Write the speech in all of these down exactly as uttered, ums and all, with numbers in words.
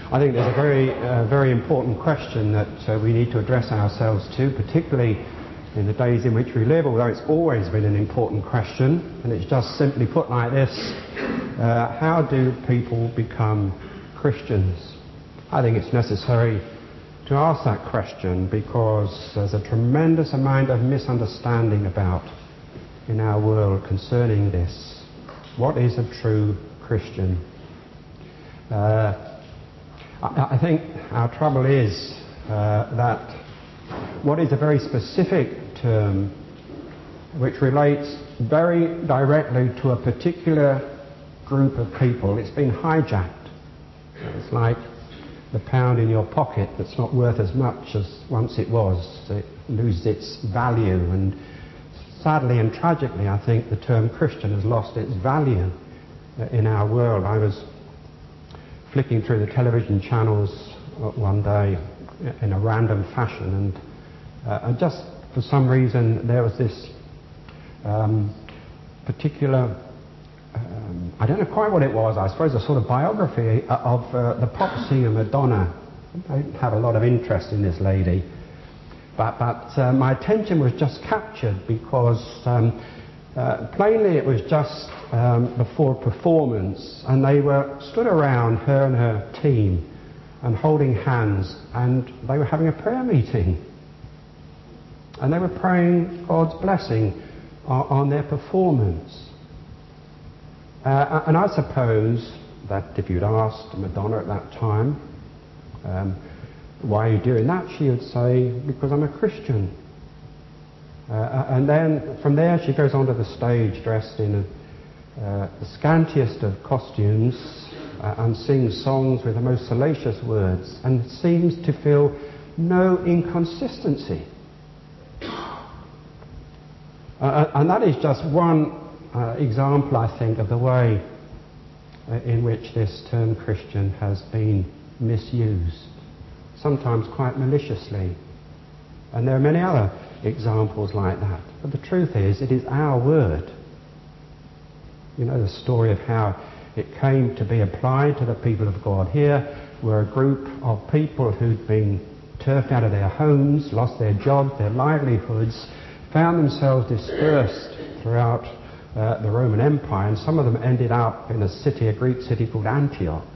I think there's a very, uh, very important question that uh, we need to address ourselves to, particularly in the days in which we live, although it's always been an important question, and it's just simply put like this: uh, how do people become Christians? I think it's necessary to ask that question because there's a tremendous amount of misunderstanding about in our world concerning this. What is a true Christian? Uh, I, I think our trouble is uh, that what is a very specific term which relates very directly to a particular group of people, it's been hijacked. It's like the pound in your pocket that's not worth as much as once it was. It loses its value, and sadly and tragically I think the term Christian has lost its value in our world. I was flicking through the television channels one day in a random fashion, and, uh, and just for some reason there was this um, particular, um, I don't know quite what it was, I suppose a sort of biography of uh, the pop singer Madonna. I don't have a lot of interest in this lady, but, but uh, my attention was just captured because um, uh, plainly it was just um, before a performance, and they were stood around, her and her team, and holding hands, and they were having a prayer meeting, and they were praying God's blessing on, on their performance. Uh, and I suppose that if you'd asked Madonna at that time, um, why are you doing that, she would say, because I'm a Christian. Uh, and then from there she goes onto the stage dressed in a, uh, the scantiest of costumes, uh, and sings songs with the most salacious words, and seems to feel no inconsistency. Uh, and that is just one uh, example, I think, of the way uh, in which this term Christian has been misused, sometimes quite maliciously. And there are many other examples like that. But the truth is, it is our word. You know the story of how it came to be applied to the people of God. Here were a group of people who'd been turfed out of their homes, lost their jobs, their livelihoods, found themselves dispersed throughout uh, the Roman Empire, and some of them ended up in a city, a Greek city called Antioch.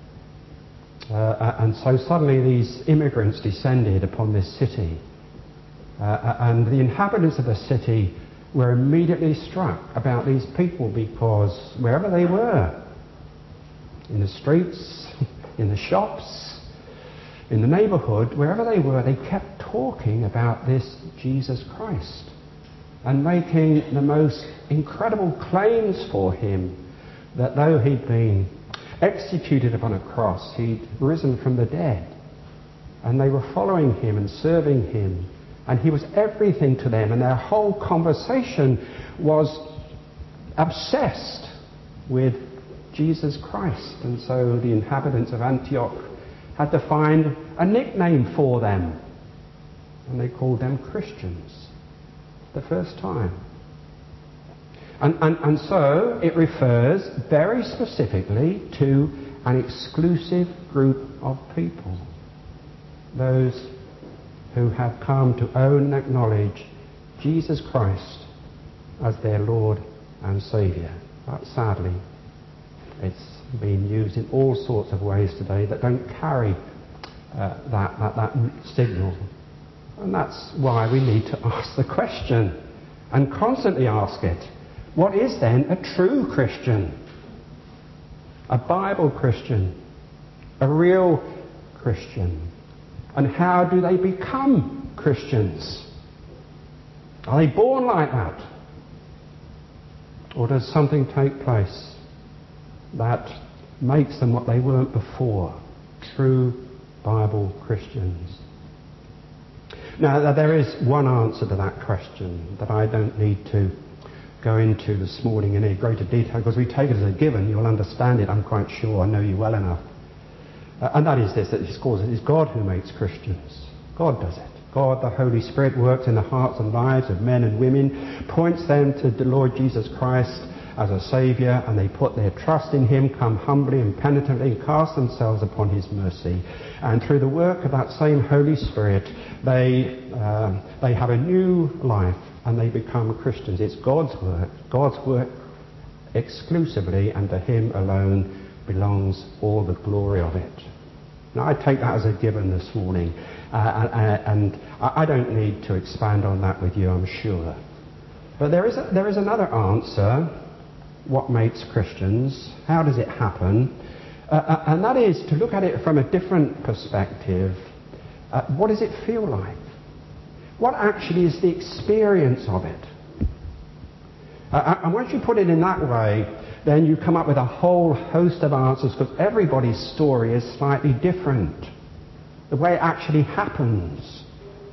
Uh, and so suddenly these immigrants descended upon this city. Uh, and the inhabitants of the city were immediately struck about these people, because wherever they were, in the streets, in the shops, in the neighbourhood, wherever they were, they kept talking about this Jesus Christ and making the most incredible claims for him, that though he'd been executed upon a cross, he'd risen from the dead, and they were following him and serving him, and he was everything to them, and their whole conversation was obsessed with Jesus Christ. And so the inhabitants of Antioch had to find a nickname for them, and they called them Christians the first time. And, and, and so it refers very specifically to an exclusive group of people, those who have come to own and acknowledge Jesus Christ as their Lord and Saviour. But sadly, it's being used in all sorts of ways today that don't carry uh, that, that, that signal. And that's why we need to ask the question, and constantly ask it. What is then a true Christian? A Bible Christian? A real Christian? And how do they become Christians? Are they born like that? Or does something take place that makes them what they weren't before? True Bible Christians. Now, there is one answer to that question that I don't need to go into this morning in any greater detail, because we take it as a given. You'll understand it, I'm quite sure. I know you well enough. Uh, and that is this, that it's God who makes Christians. God does it. God, the Holy Spirit, works in the hearts and lives of men and women, points them to the Lord Jesus Christ, as a Saviour, and they put their trust in Him, come humbly and penitently, and cast themselves upon His mercy. And through the work of that same Holy Spirit, they, uh, they have a new life, and they become Christians. It's God's work. God's work exclusively, and to Him alone belongs all the glory of it. Now, I take that as a given this morning, uh, and, and I don't need to expand on that with you, I'm sure. But there is, a, there is another answer. What makes Christians? How does it happen? Uh, and that is to look at it from a different perspective. Uh, what does it feel like? What actually is the experience of it? Uh, and once you put it in that way, then you come up with a whole host of answers, because everybody's story is slightly different. The way it actually happens.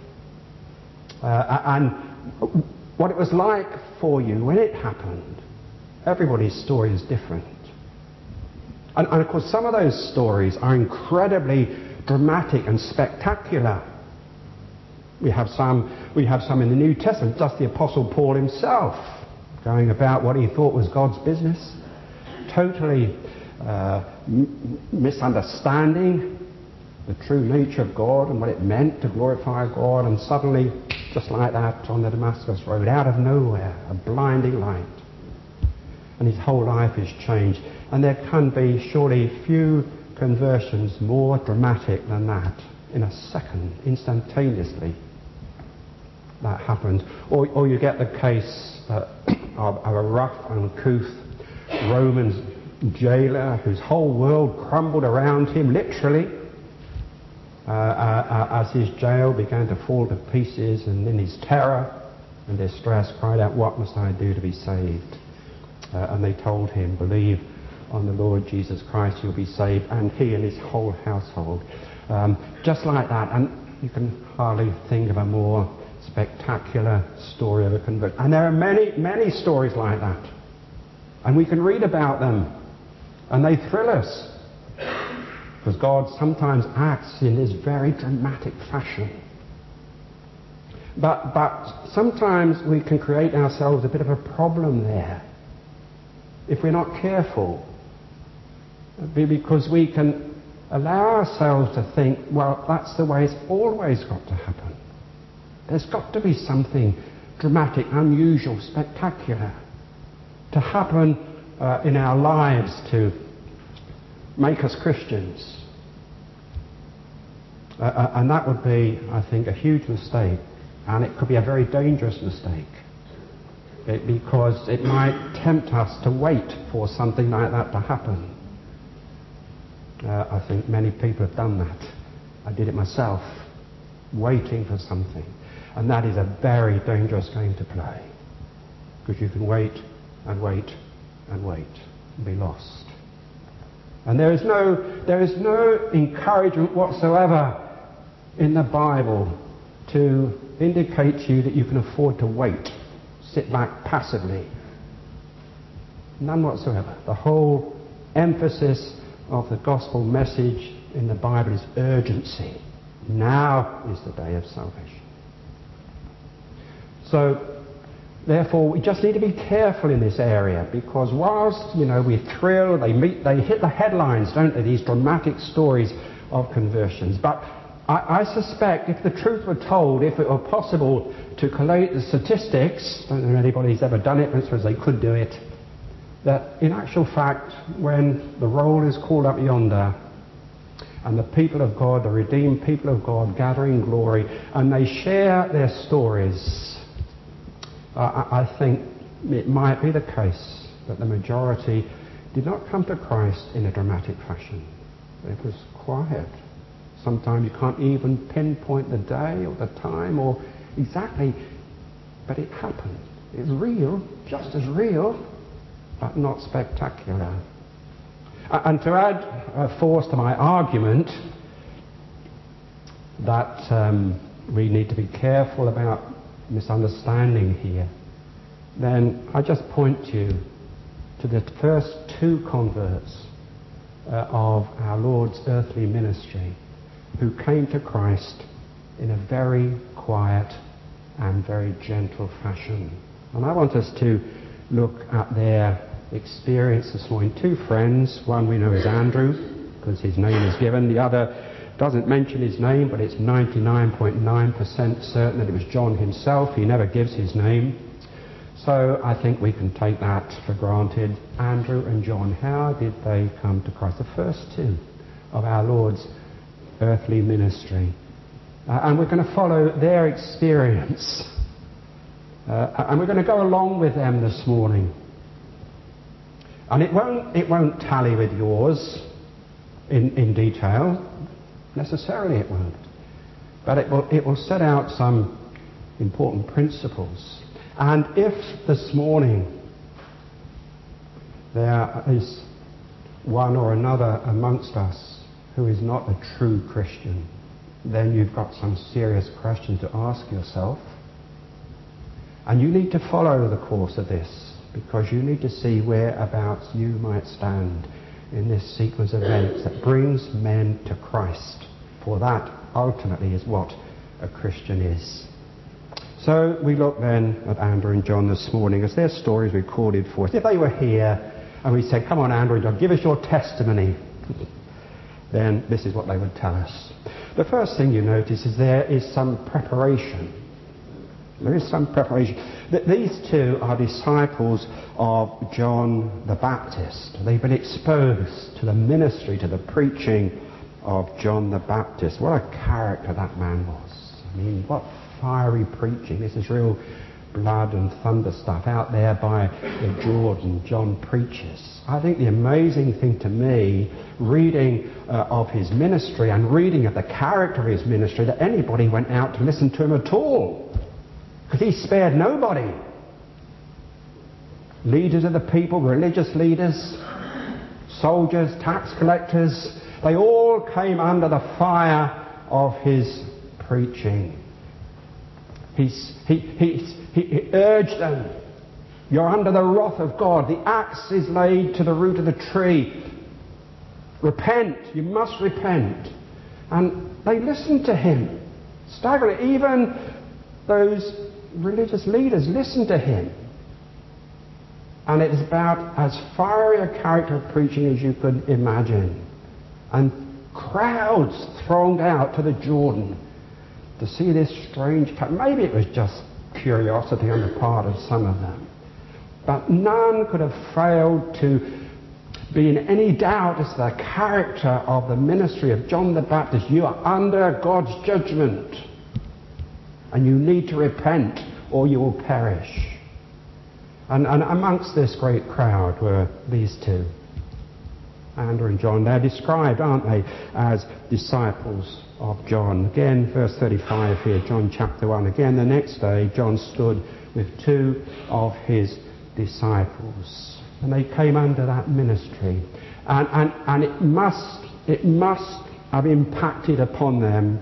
Uh, and what it was like for you when it happened. Everybody's story is different. And, and of course, some of those stories are incredibly dramatic and spectacular. We have some, we have some in the New Testament, just the Apostle Paul himself, going about what he thought was God's business, totally uh, m- misunderstanding the true nature of God and what it meant to glorify God, and suddenly, just like that, on the Damascus Road, out of nowhere, a blinding light. And his whole life is changed. And there can be surely few conversions more dramatic than that. In a second, instantaneously, that happens. Or, or you get the case uh, of, of a rough, uncouth Roman jailer whose whole world crumbled around him, literally, uh, uh, as his jail began to fall to pieces, and in his terror and distress cried out, "What must I do to be saved?" Uh, and they told him, "Believe on the Lord Jesus Christ, you'll be saved," and he and his whole household. Um, just like that. And you can hardly think of a more spectacular story of a conversion. And there are many, many stories like that. And we can read about them. And they thrill us. Because God sometimes acts in this very dramatic fashion. But, but sometimes we can create ourselves a bit of a problem there, if we're not careful. Because we can allow ourselves to think, well, that's the way it's always got to happen. There's got to be something dramatic, unusual, spectacular to happen uh, in our lives to make us Christians. Uh, uh, and that would be, I think, a huge mistake. And it could be a very dangerous mistake. It, because it might tempt us to wait for something like that to happen. Uh, I think many people have done that. I did it myself, waiting for something. And that is a very dangerous game to play. Because you can wait and wait and wait and be lost. And there is no, there is no encouragement whatsoever in the Bible to indicate to you that you can afford to wait, sit back passively. None whatsoever. The whole emphasis of the gospel message in the Bible is urgency. Now is the day of salvation. So, therefore, we just need to be careful in this area, because whilst, you know, we thrill, they meet, they hit the headlines, don't they? These dramatic stories of conversions. But I, I suspect, if the truth were told, if it were possible to collate the statistics, I don't know if anybody's ever done it, but I suppose they could do it, that in actual fact, when the roll is called up yonder, and the people of God, the redeemed people of God, gather in glory, and they share their stories, uh, I, I think it might be the case that the majority did not come to Christ in a dramatic fashion. It was quiet. Sometimes you can't even pinpoint the day or the time or exactly, but it happened. It's real, just as real, but not spectacular. And to add uh, force to my argument that um, we need to be careful about misunderstanding here, then I just point you to the first two converts uh, of our Lord's earthly ministry, who came to Christ in a very quiet and very gentle fashion. And I want us to look at their experience this morning. Two friends. One we know is Andrew, because his name is given. The other doesn't mention his name, but it's ninety-nine point nine percent certain that it was John himself. He never gives his name. So I think we can take that for granted. Andrew and John, how did they come to Christ? The first two of our Lord's earthly ministry. Uh, and we're going to follow their experience. Uh, and we're going to go along with them this morning. And it won't, it won't tally with yours in, in detail. Necessarily it won't. But it will, it will set out some important principles. And if this morning there is one or another amongst us who is not a true Christian, then you've got some serious questions to ask yourself. And you need to follow the course of this, because you need to see whereabouts you might stand in this sequence of events that brings men to Christ. For that, ultimately, is what a Christian is. So we look then at Andrew and John this morning as their stories recorded for us. If they were here and we said, come on, Andrew and John, give us your testimony, then this is what they would tell us. The first thing you notice is there is some preparation. There is some preparation. These two are disciples of John the Baptist. They've been exposed to the ministry, to the preaching of John the Baptist. What a character that man was. I mean, what fiery preaching. This is real blood and thunder stuff. Out there by the Jordan, John preaches. I think the amazing thing to me, reading uh, of his ministry and reading of the character of his ministry, that anybody went out to listen to him at all. Because he spared nobody. Leaders of the people, religious leaders, soldiers, tax collectors, they all came under the fire of his preaching. He's, he, he, he, he urged them, you're under the wrath of God. The axe is laid to the root of the tree. Repent. You must repent. And they listened to him. Staggering. Even those religious leaders listened to him. And it's about as fiery a character of preaching as you could imagine. And crowds thronged out to the Jordan to see this strange character. Maybe it was just curiosity on the part of some of them. But none could have failed to be in any doubt as to the character of the ministry of John the Baptist. You are under God's judgment. And you need to repent or you will perish. And, and amongst this great crowd were these two, Andrew and John. They're described, aren't they, as disciples of John. Again, verse thirty-five here, John chapter one. Again, the next day, John stood with two of his disciples. And they came under that ministry. And, and, and it must, it must have impacted upon them,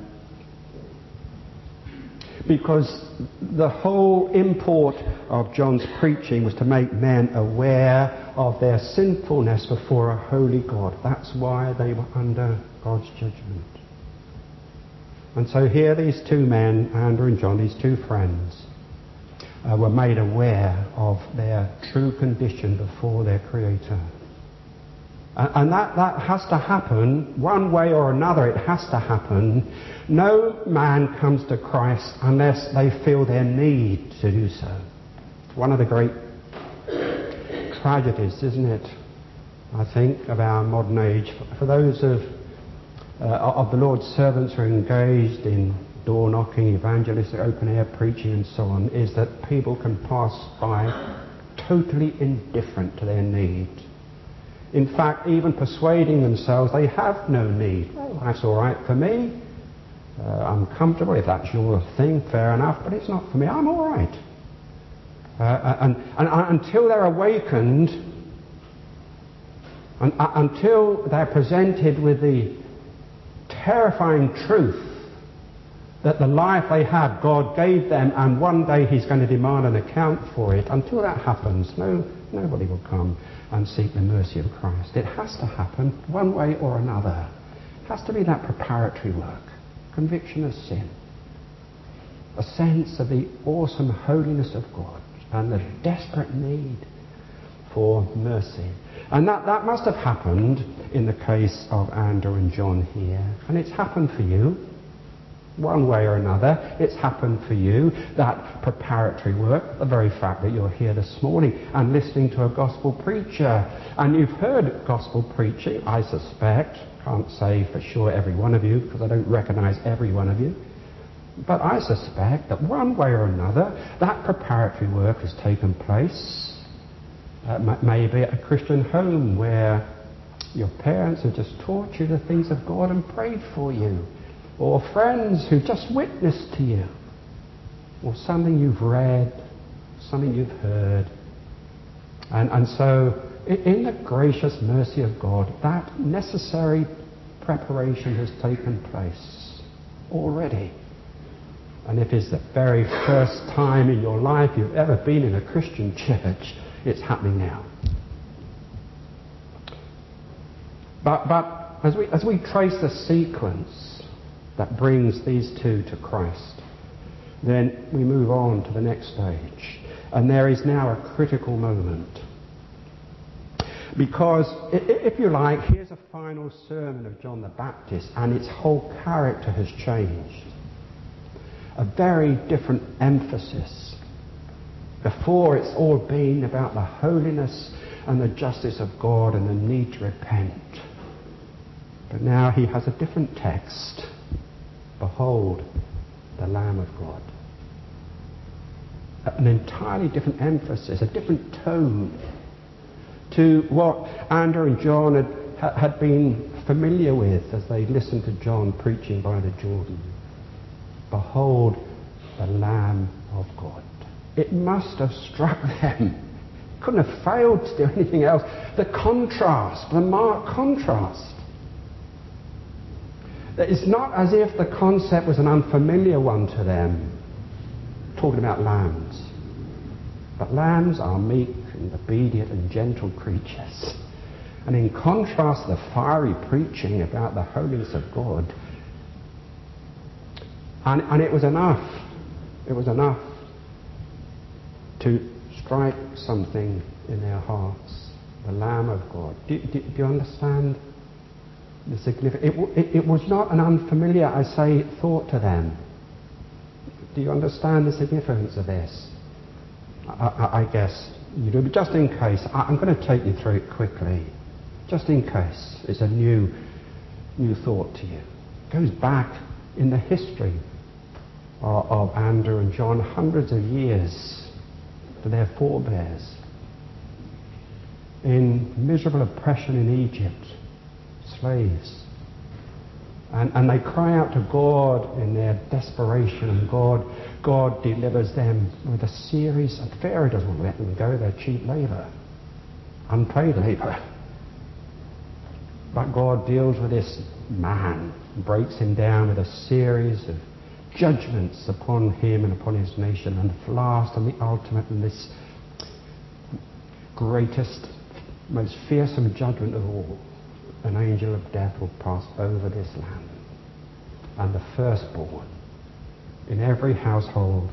because the whole import of John's preaching was to make men aware of their sinfulness before a holy God. That's why they were under God's judgment. And so here these two men, Andrew and John, these two friends, uh, were made aware of their true condition before their Creator. And that, that has to happen, one way or another it has to happen. No man comes to Christ unless they feel their need to do so. It's one of the great tragedies, isn't it, I think, of our modern age. For those of, uh, of the Lord's servants who are engaged in door knocking, evangelistic, open air preaching and so on, is that people can pass by totally indifferent to their need. In fact, even persuading themselves they have no need. Well, that's all right for me. Uh, I'm comfortable. If that's your thing, fair enough. But it's not for me. I'm all right. Uh, and, and, and until they're awakened, and, uh, until they're presented with the terrifying truth that the life they had, God gave them, and one day He's going to demand an account for it. Until that happens, no, nobody will come and seek the mercy of Christ. It has to happen one way or another. It has to be that preparatory work. Conviction of sin. A sense of the awesome holiness of God and the desperate need for mercy. And that, that must have happened in the case of Andrew and John here. And it's happened for you. One way or another, it's happened for you. That preparatory work, the very fact that you're here this morning and listening to a gospel preacher. And you've heard gospel preaching, I suspect. Can't say for sure every one of you, because I don't recognize every one of you. But I suspect that one way or another, that preparatory work has taken place. Uh, maybe at a Christian home where your parents have just taught you the things of God and prayed for you. Or friends who just witnessed to you. Or something you've read, something you've heard. And, and so, in the gracious mercy of God, that necessary preparation has taken place already. And if it's the very first time in your life you've ever been in a Christian church, it's happening now. But, but as we, as we trace the sequence that brings these two to Christ, then we move on to the next stage. And there is now a critical moment. Because, if you like, here's a final sermon of John the Baptist, and its whole character has changed. A very different emphasis. Before, it's all been about the holiness and the justice of God and the need to repent. But now he has a different text. Behold, the Lamb of God. An entirely different emphasis, a different tone to what Andrew and John had, had been familiar with as they listened to John preaching by the Jordan. Behold, the Lamb of God. It must have struck them. Couldn't have failed to do anything else. The contrast, the marked contrast. It's not as if the concept was an unfamiliar one to them, talking about lambs. But lambs are meek and obedient and gentle creatures. And in contrast to the fiery preaching about the holiness of God, and, and it was enough, it was enough to strike something in their hearts. The Lamb of God. Do, do, do you understand the significance? It, it, it was not an unfamiliar, I say, thought to them. Do you understand the significance of this? I, I, I guess you do, but just in case, I, I'm going to take you through it quickly. Just in case it's a new, new thought to you. It goes back in the history of, of Andrew and John, hundreds of years to their forebears. In miserable oppression in Egypt, slaves. And, and they cry out to God in their desperation, and God, God delivers them with a series, and Pharaoh doesn't let them go, they're cheap labour, unpaid labour. But God deals with this man, breaks him down with a series of judgments upon him and upon his nation, and the last and the ultimate and this greatest, most fearsome judgment of all. An angel of death will pass over this land, and the firstborn in every household,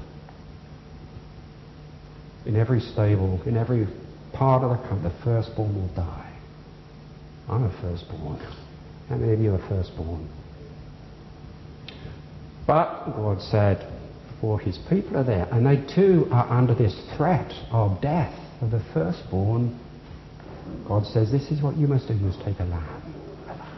in every stable, in every part of the country, the firstborn will die. I'm a firstborn. How many of you are firstborn? But God said, for his people are there, and they too are under this threat of death of the firstborn. God says, this is what you must do. You must take a lamb. A lamb.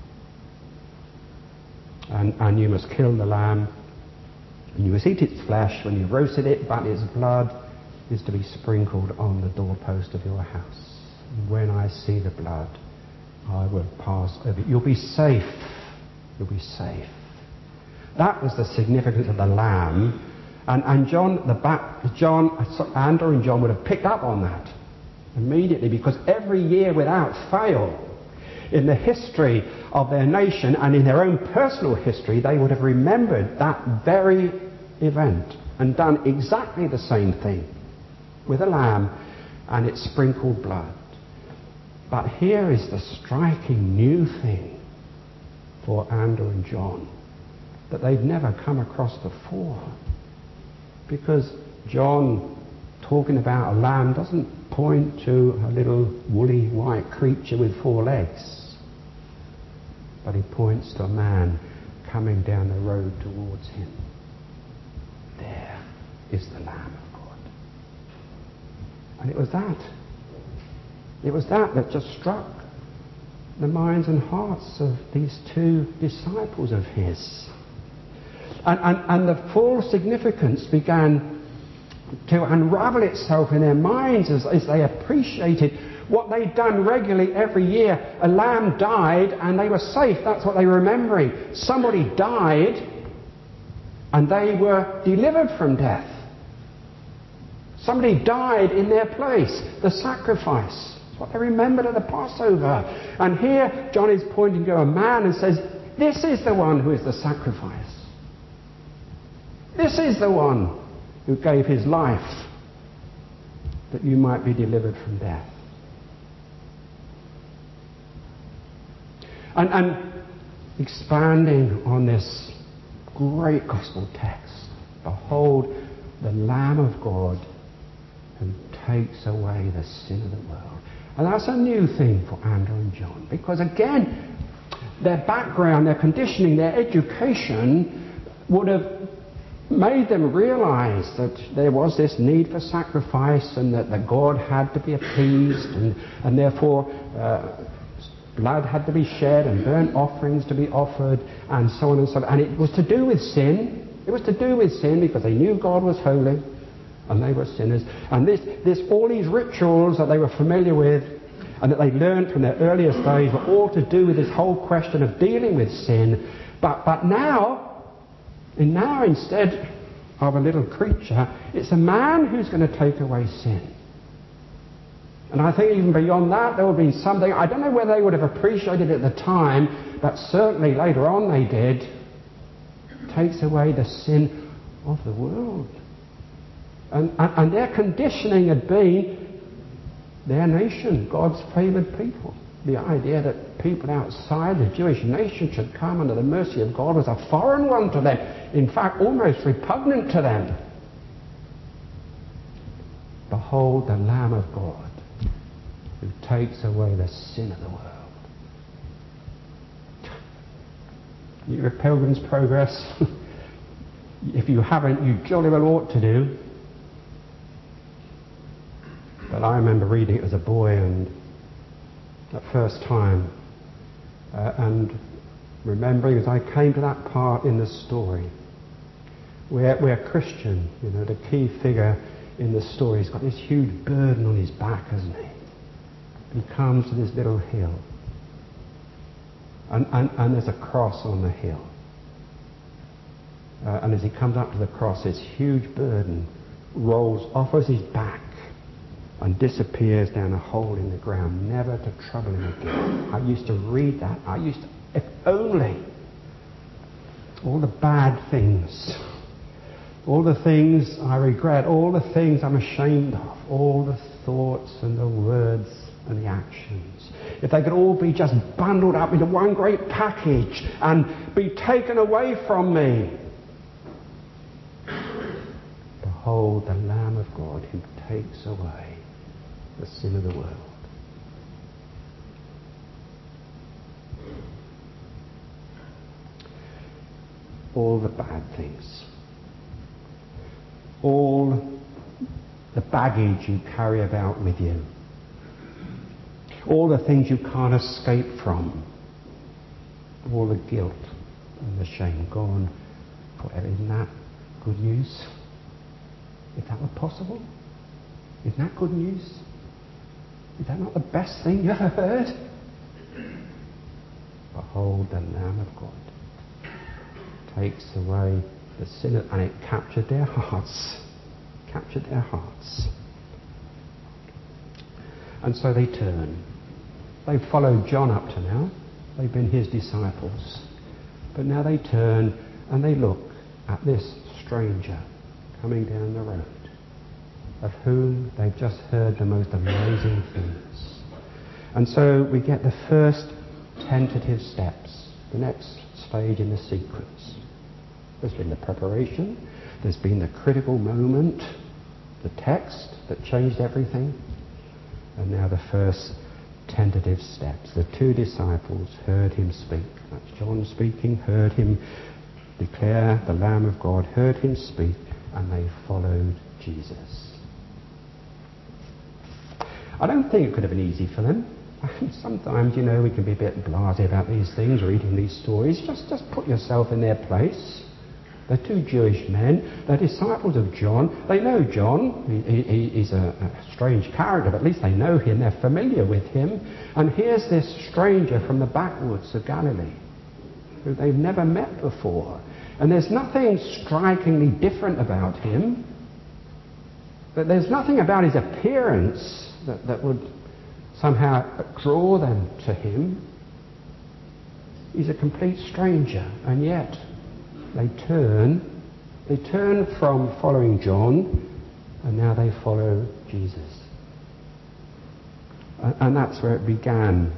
And, and you must kill the lamb. And you must eat its flesh when you roasted it, but its blood is to be sprinkled on the doorpost of your house. When I see the blood, I will pass over. You'll be safe. You'll be safe. That was the significance of the lamb. And, and John, the ba- John, Andrew and John would have picked up on that immediately, because every year without fail in the history of their nation and in their own personal history, they would have remembered that very event and done exactly the same thing with a lamb and its sprinkled blood. But here is the striking new thing for Andrew and John that they've never come across before, because John talking about a lamb doesn't point to a little woolly white creature with four legs, but he points to a man coming down the road towards him. There is the Lamb of God. And it was that. It was that that just struck the minds and hearts of these two disciples of his. And, and, and the full significance began to unravel itself in their minds as, as they appreciated what they'd done regularly every year. A lamb died and they were safe. That's what they were remembering. Somebody died and they were delivered from death. Somebody died in their place. The sacrifice. That's what they remembered at the Passover. And here John is pointing to a man and says, this is the one who is the sacrifice. This is the one who gave his life that you might be delivered from death. And, and expanding on this great gospel text, behold the Lamb of God who takes away the sin of the world. And that's a new thing for Andrew and John, because again, their background, their conditioning, their education would have made them realize that there was this need for sacrifice and that the God had to be appeased and, and therefore uh, blood had to be shed and burnt offerings to be offered and so on and so on. And it was to do with sin. It was to do with sin because they knew God was holy and they were sinners. And this, this, all these rituals that they were familiar with and that they learned from their earliest days were all to do with this whole question of dealing with sin. But, but now, And now instead of a little creature, it's a man who's going to take away sin. And I think even beyond that, there would have been something, I don't know whether they would have appreciated it at the time, but certainly later on they did. Takes away the sin of the world. And, and, and their conditioning had been their nation, God's favoured people. The idea that people outside the Jewish nation should come under the mercy of God was a foreign one to them. In fact, almost repugnant to them. Behold the Lamb of God who takes away the sin of the world. You're a Pilgrim's Progress. If you haven't, you jolly well ought to do. But I remember reading it as a boy and that first time uh, and remembering as I came to that part in the story where, where Christian, you know, the key figure in the story, has got this huge burden on his back, hasn't he? He comes to this little hill and, and, and there's a cross on the hill. Uh, and as he comes up to the cross, this huge burden rolls off of his back and disappears down a hole in the ground, never to trouble him again. I used to read that. I used to, if only all the bad things, all the things I regret, all the things I'm ashamed of, all the thoughts and the words and the actions, if they could all be just bundled up into one great package and be taken away from me. Behold the Lamb of God who takes away the sin of the world. All the bad things, all the baggage you carry about with you, all the things you can't escape from, all the guilt and the shame gone forever. Isn't that good news? If that were possible, isn't that good news? Is that not the best thing you ever heard? Behold the Lamb of God takes away the sin of, and it captured their hearts. Captured their hearts. And so they turn. They've followed John up to now. They've been his disciples. But now they turn and they look at this stranger coming down the road, of whom they've just heard the most amazing things. And so we get the first tentative steps, the next stage in the sequence. There's been the preparation, there's been the critical moment, the text that changed everything, And now the first tentative steps. The two disciples heard him speak. That's John speaking, heard him declare the Lamb of God, heard him speak, and they followed Jesus. I don't think it could have been easy for them. Sometimes, you know, we can be a bit blasé about these things, reading these stories. Just, just put yourself in their place. They're two Jewish men. They're disciples of John. They know John. He, he, he's a, a strange character, but at least they know him. They're familiar with him. And here's this stranger from the backwoods of Galilee, who they've never met before. And there's nothing strikingly different about him. But there's nothing about his appearance that, that would somehow draw them to him. He's a complete stranger, and yet they turn, they turn from following John, and now they follow Jesus. And, and that's where it began.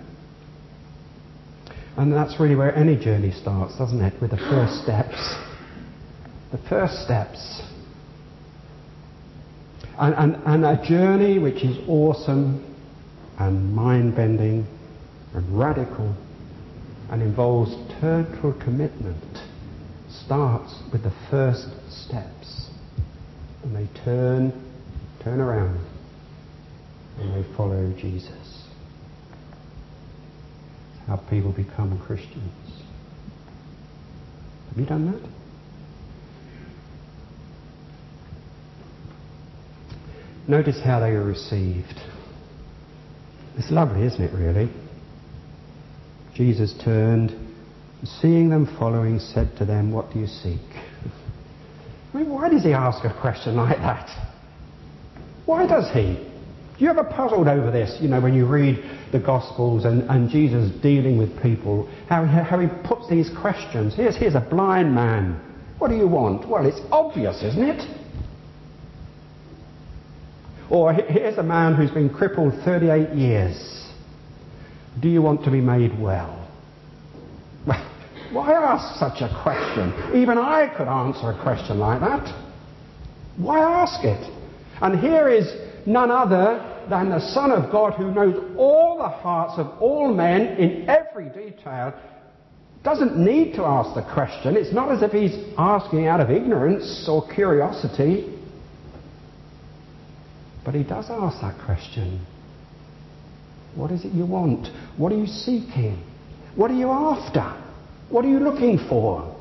And that's really where any journey starts, doesn't it? With the first steps. The first steps. And, and, and a journey which is awesome and mind-bending and radical and involves total commitment starts with the first steps. And they turn, turn around and they follow Jesus. How people become Christians. Have you done that? Notice how they were received. It's lovely, isn't it, really? Jesus turned, and seeing them following, said to them, "What do you seek?" I mean, why does he ask a question like that? Why does he? Do you ever puzzled over this, you know, when you read the Gospels and, and Jesus dealing with people, how, how he puts these questions? Here's, here's a blind man. What do you want? Well, it's obvious, isn't it? Or here's a man who's been crippled thirty-eight years. Do you want to be made well? Well, why ask such a question? Even I could answer a question like that. Why ask it? And here is none other than the Son of God, who knows all the hearts of all men in every detail. Doesn't need to ask the question. It's not as if he's asking out of ignorance or curiosity. But he does ask that question. What is it you want? What are you seeking? What are you after? What are you looking for?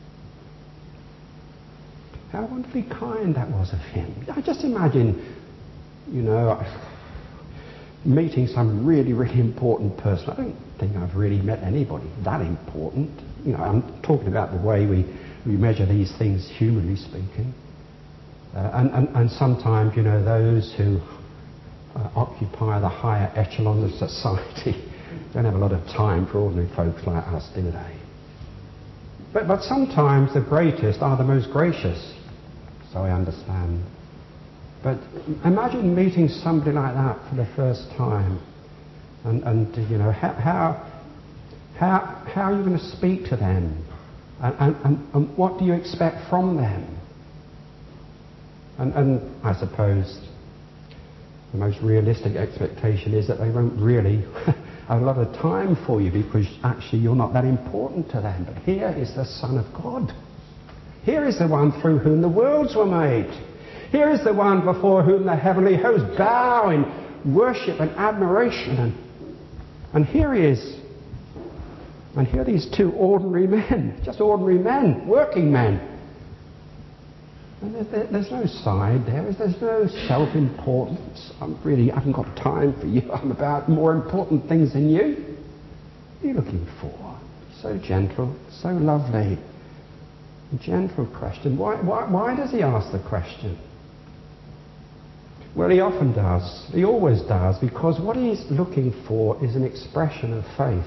How wonderfully kind that was of him. I just imagine, you know, meeting some really, really important person. I don't think I've really met anybody that important. You know, I'm talking about the way we, we measure these things, humanly speaking. Uh, and, and, and sometimes, you know, those who uh, occupy the higher echelons of society don't have a lot of time for ordinary folks like us, do they? But, but sometimes the greatest are the most gracious, so I understand. But imagine meeting somebody like that for the first time, and, and you know, how, how, how, how are you going to speak to them? And, and, and, and what do you expect from them? And, and I suppose the most realistic expectation is that they won't really have a lot of time for you, because actually you're not that important to them. But here is the Son of God. Here is the one through whom the worlds were made. Here is the one before whom the heavenly hosts bow in worship and admiration. And, and here he is. And here are these two ordinary men, just ordinary men, working men. And there's no side there. There's no self-importance. I'm really, I haven't got time for you. I'm about more important things than you. What are you looking for? So gentle, so lovely. A gentle question. Why, why, why does he ask the question? Well, he often does. He always does, because what he's looking for is an expression of faith.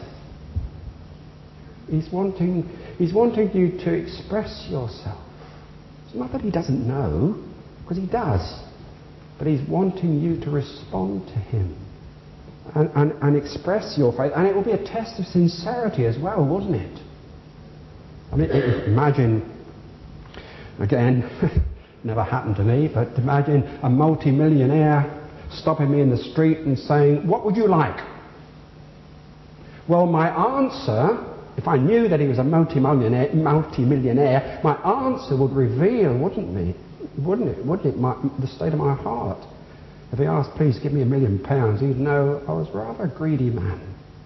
He's wanting, he's wanting you to express yourself. It's not that he doesn't know, because he does. But he's wanting you to respond to him and, and, and express your faith. And it will be a test of sincerity as well, wouldn't it? I mean, imagine, again, never happened to me, but imagine a multi-millionaire stopping me in the street and saying, "What would you like?" Well, my answer, if I knew that he was a multi-millionaire, multi-millionaire, my answer would reveal, wouldn't me? Wouldn't it? Wouldn't it? My, the state of my heart. If he asked, "Please give me a million pounds," he'd know I was rather a greedy man.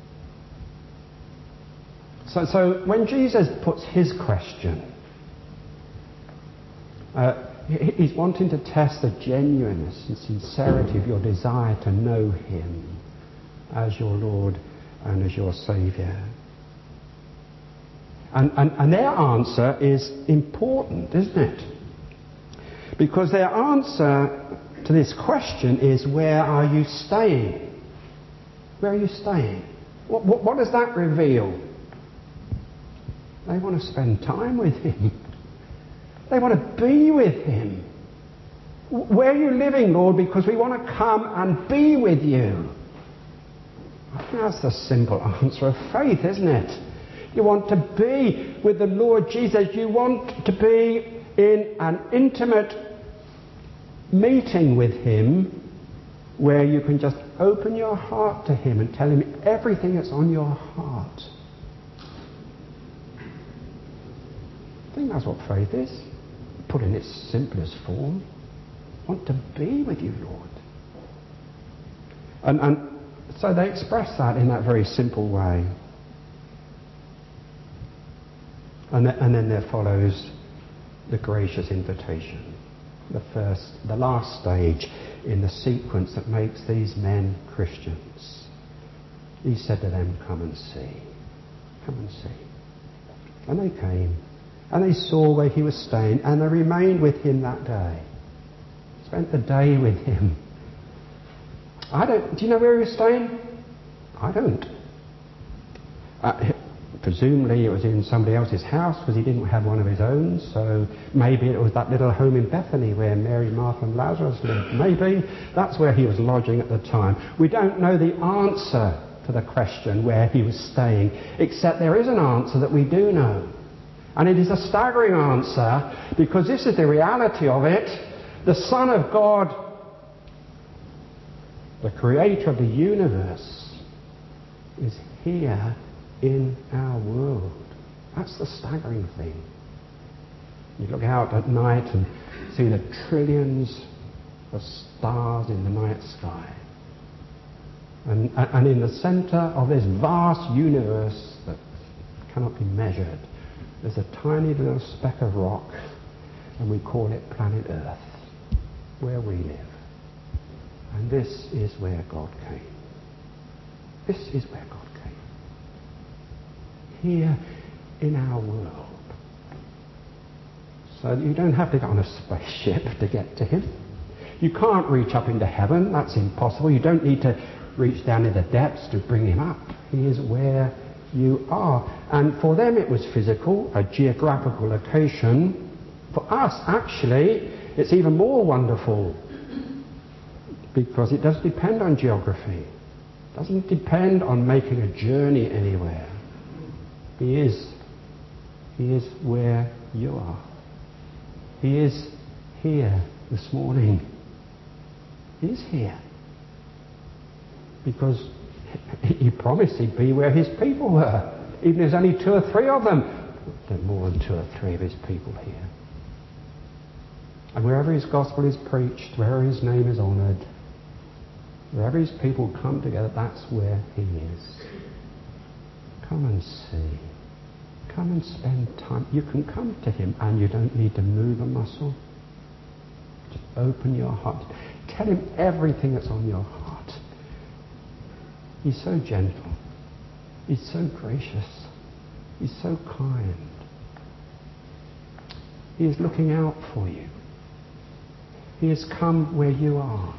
So, so when Jesus puts his question, uh, he's wanting to test the genuineness and sincerity of your desire to know him as your Lord and as your Saviour. And, and, and their answer is important, isn't it? Because their answer to this question is, where are you staying? Where are you staying? What, what, what does that reveal? They want to spend time with him. They want to be with him. Where are you living, Lord? Because we want to come and be with you. I think that's the simple answer of faith, isn't it? You want to be with the Lord Jesus. You want to be in an intimate meeting with him where you can just open your heart to him and tell him everything that's on your heart. I think that's what faith is. Put in its simplest form. Want to be with you, Lord. And, and so they express that in that very simple way. And, th- and then there follows the gracious invitation. The first, the last stage in the sequence that makes these men Christians. He said to them, "Come and see. Come and see." And they came. And they saw where he was staying, and they remained with him that day. Spent the day with him. I don't. Do you know where he was staying? I don't. Uh, presumably it was in somebody else's house because he didn't have one of his own. So maybe it was that little home in Bethany where Mary, Martha, and Lazarus lived. Maybe that's where he was lodging at the time. We don't know the answer to the question where he was staying, except there is an answer that we do know. And it is a staggering answer, because this is the reality of it. The Son of God, the creator of the universe, is here in our world. That's the staggering thing. You look out at night and see the trillions of stars in the night sky. And, and in the centre of this vast universe that cannot be measured, there's a tiny little speck of rock, and we call it planet Earth, where we live. And this is where God came. This is where God came. Here in our world. So you don't have to go on a spaceship to get to him. You can't reach up into heaven. That's impossible. You don't need to reach down in the depths to bring him up. He is where you are. And for them it was physical, a geographical location. For us, actually, it's even more wonderful, because it doesn't depend on geography. It doesn't depend on making a journey anywhere. He is. He is where you are. He is here this morning. He is here. Because he promised he'd be where his people were. Even if there's only two or three of them, there are more than two or three of his people here. And wherever his gospel is preached, wherever his name is honoured, wherever his people come together, that's where he is. Come and see. Come and spend time. You can come to him and you don't need to move a muscle. Just open your heart. Tell him everything that's on your heart. He's so gentle. He's so gracious. He's so kind. He is looking out for you. He has come where you are.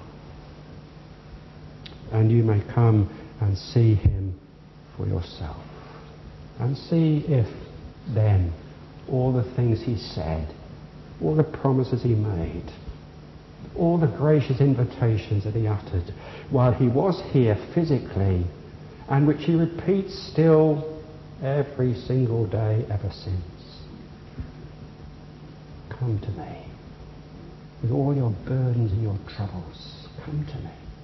And you may come and see him for yourself. And see if then all the things he said, all the promises he made, all the gracious invitations that he uttered while he was here physically, and which he repeats still every single day ever since. Come to me with all your burdens and your troubles. Come to me.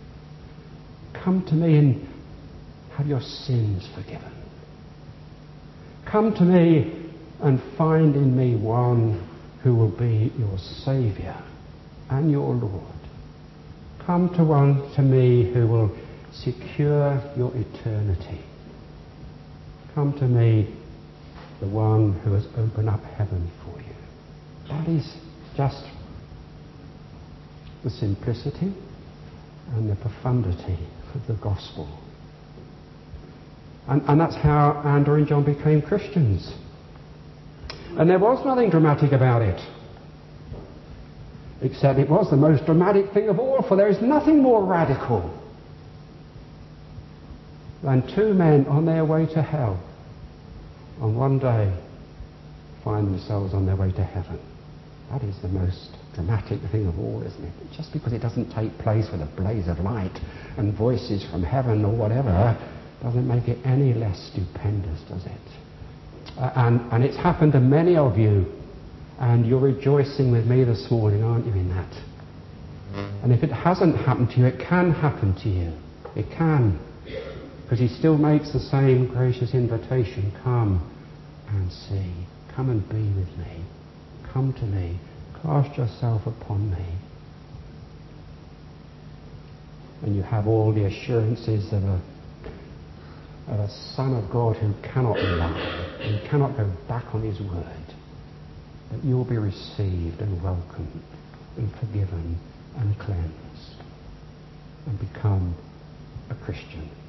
Come to me and have your sins forgiven. Come to me and find in me one who will be your Saviour and your Lord. Come to one to me who will secure your eternity. Come to me, the one who has opened up heaven for you. That is just the simplicity and the profundity of the gospel. And, and that's how Andrew and John became Christians. And there was nothing dramatic about it, except it was the most dramatic thing of all, for there is nothing more radical than two men on their way to hell on one day find themselves on their way to heaven. That is the most dramatic thing of all, isn't it? Just because it doesn't take place with a blaze of light and voices from heaven or whatever doesn't make it any less stupendous, does it? Uh, and, and it's happened to many of you, and you're rejoicing with me this morning, aren't you, in that? And if it hasn't happened to you, it can happen to you. It can. Because he still makes the same gracious invitation. Come and see. Come and be with me. Come to me. Cast yourself upon me. And you have all the assurances of a, of a Son of God who cannot lie, who cannot go back on his word. That you will be received and welcomed and forgiven and cleansed and become a Christian.